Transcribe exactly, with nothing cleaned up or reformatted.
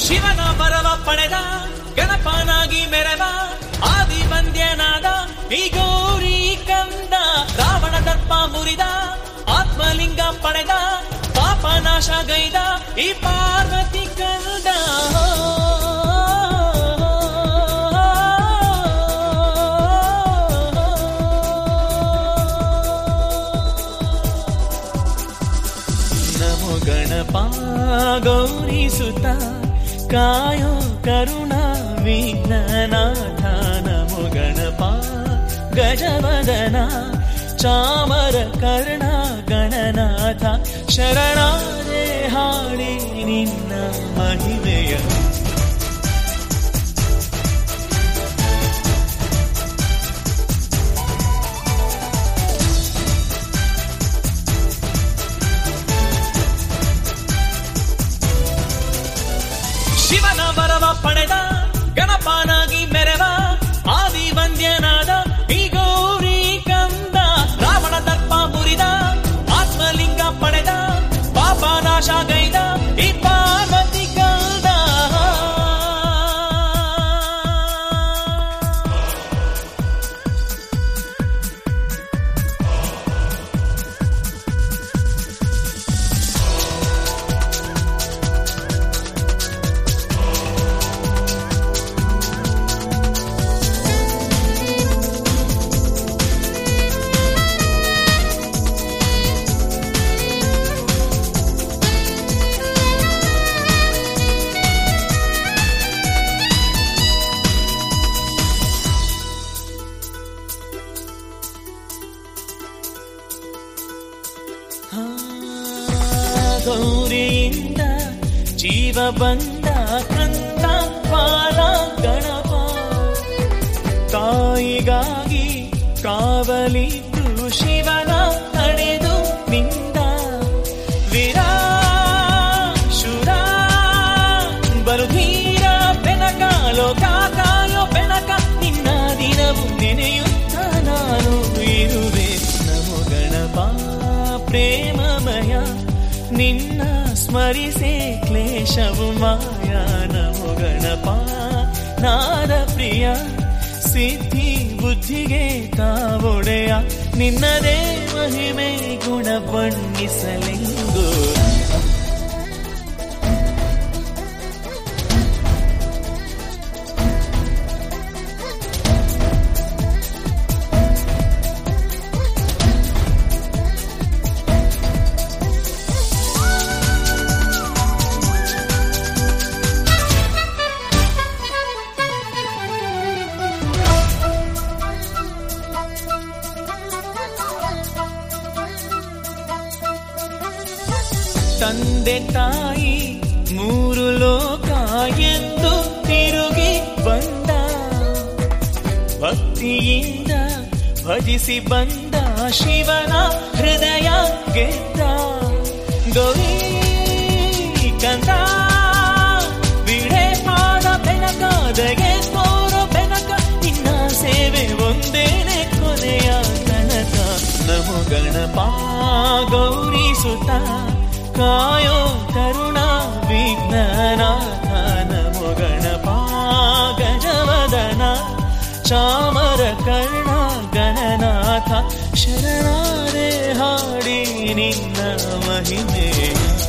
ಶಿವನ ಬರವ ಪಡೆದ ಗಣಪನಾಗಿ ಮೆರವ ಆದಿ ಬಂದ್ಯನಾದ ಈ ಗೌರಿ ಕಂದ ರಾವಣ ದರ್ಪ ಮುರಿದ ಆತ್ಮಲಿಂಗ ಪಡೆದ ಪಾಪ ನಾಶ ಗೈದ ಈ ಪಾರ್ವತಿ ಕಂದ ನಮೋ ಗಣಪ ಗೌರಿ ಸುತ ಕಾಯೋ ಕರುಣಾ ವಿಘ್ನನಾಥ ನಮೋ ಗಣಪ ಗಜವದನ ಚಾಮರ ಕರ್ಣ ಗಣನಾಥ ಶರಣಾದೆ ಹಾಡಿ ನಿನ್ನ ಮಹಿಮೆಯ ಶಿವನ ವರವ ಪಡೆದ ಗಣಪನಾಗಿ ಮೆರವ ಆದಿ ವಂದ್ಯನಾದ ಈ ಗೌರಿ ಕಂದ ರಾವಣ ದರ್ಪ ಮುರಿದ ಆತ್ಮಲಿಂಗ ಪಡೆದ ಪಾಪ ನಾಶ ಗೈದ ಈ ಪಾರ್ವತಿ ಕಂದ ಗೌರಿಯಿಂದ ಜೀವ ಬಂದ ಕಂದ ಬಾಲ ಗಣಪ ತಾಯಿಗಾಗಿ ಕಾವಲಿದ್ದು ಶಿವನ ತಡೆದು ನಿಂದ ವೀರ ಶೂರ ಬರುಧೀರ ಬೆನಕ ಲೋಕ ಕಾಯೋ ಬೆನಕ ನಿನ್ನ ದಿನವು ನೆನೆಯುತ್ತ ನಾನು ಇರುವೆ ನಮೋ ಗಣಪ ಪ್ರೇಮಮಯ ನಿನ್ನ ಸ್ಮರಿಸೆ ಕ್ಲೇಶವು ಮಾಯ ನಮೋ ಗಣಪ ನಾದ ಪ್ರಿಯ ಸಿದ್ಧಿ ಬುದ್ಧಿಗೆ ತಾವೊಡೆಯ ನಿನ್ನದೇ ಮಹಿಮೆ ಗುಣ ಬಣ್ಣಿಸಲೆಂಗೋ ತಂದೆ ತಾಯಿ ಮೂರು ಲೋಕ ಎಂದು ತಿರುಗಿ ಬಂದ ಭಕ್ತಿಯಿಂದ ಭಜಿಸಿ ಬಂದ ಶಿವನ ಹೃದಯ ಗೆದ್ದ ಗೌರಿ ಕಂದ ವಿಡೆ ಪಾದ ಬೆನಕಾದಗೆ ತೋರೋ ಬೆನಕ ನಿನ್ನ ಸೇವೆ ಒಂದೇನೆ ಕೊನೆಯ ತನಕ ನಮೋ ಗಣಪ ಗೌರಿ ಸುತ ಕಾಯೋ ಕರುಣಾ ವಿಘ್ನನಾಥ ನಮೋ ಗಣಪ ಗಜವದನ ಚಾಮರ ಕರ್ಣ ಗಣನಾಥ ಶರಣಾದೆ ಹಾಡಿ ನಿನ್ನ ಮಹಿಮೆಯ